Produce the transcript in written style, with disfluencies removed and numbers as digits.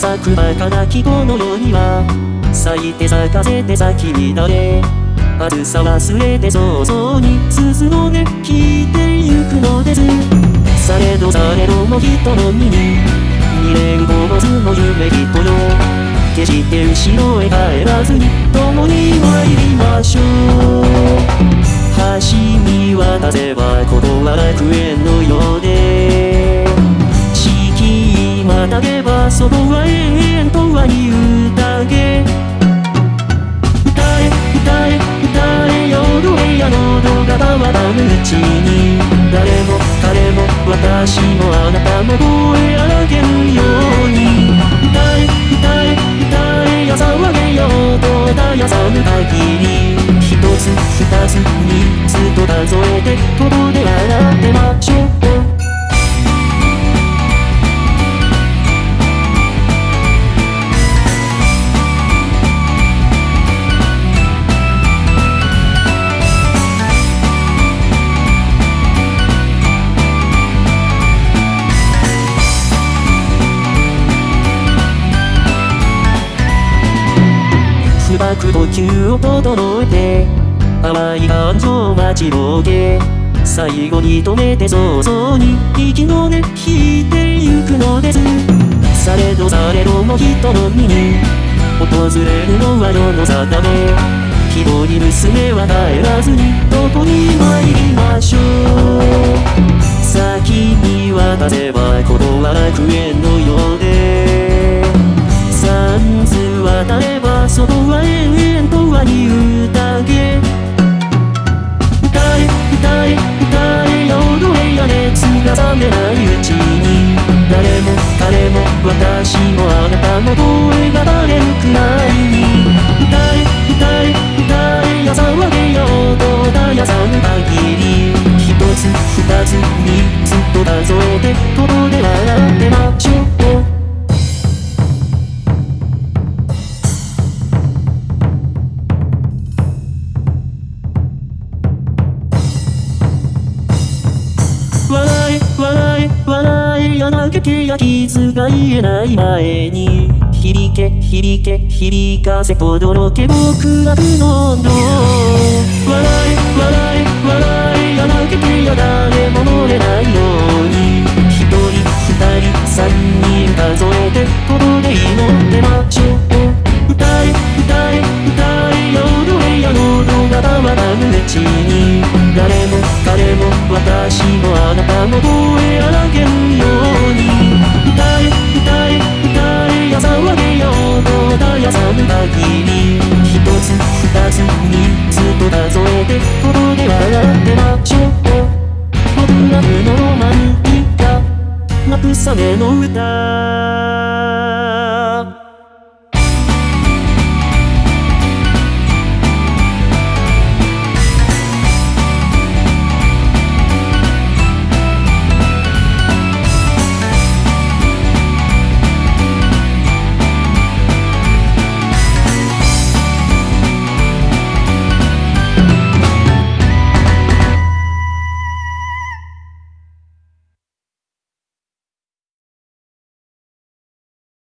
咲く儚きこの世には咲いて咲かせて咲き乱れ、あずさ忘れて早々に鈴をね聞いてゆくのです。されども人の身に二年後もずの夢人よ、決して後ろへ帰らずに共に参りましょう。橋見渡せばことは楽園のようで、四季またげばそこは永遠とは言うだけ。歌え歌え歌え夜へや喉が渇くうちに、誰も彼も私もあなたも声上げるように。歌え歌え歌えや騒げよと絶やさぬ限り、一つ二つ三つと数えてここで笑ってましょう。深く呼吸を整えて淡い感情を待ちぼうけ、最後に止めて早々に息の根引いてゆくのです。されども人の身に訪れるのは世の定め、一人娘は帰らずにどこに参りましょう。先見渡せばことは楽園のようで、三途渡ればそこは永遠とは言うだけ。歌え歌え歌え夜へや熱が冷めないうちに、誰も彼も私もあなたも声がバレるくらいに。歌え歌え歌えや騒げよと絶やさぬ限り、一つ二つ三つと数えてここで笑ってましょう。笑え笑え笑えや嘆けや傷が癒えない前に、響け響け響かせ轟け僕らの音。笑え笑え笑えや嘆けや誰も漏れないように、一人二人三人数えてここで祈ってましょう。歌え歌え歌え夜へや喉が渇くうちに、誰も彼も私もあなたも声上げるように。歌え歌え歌えや騒げよと絶やさぬ限り、一つ二つ三つと数えてここで笑ってましょう。僕らのロマンティカ慰めの歌。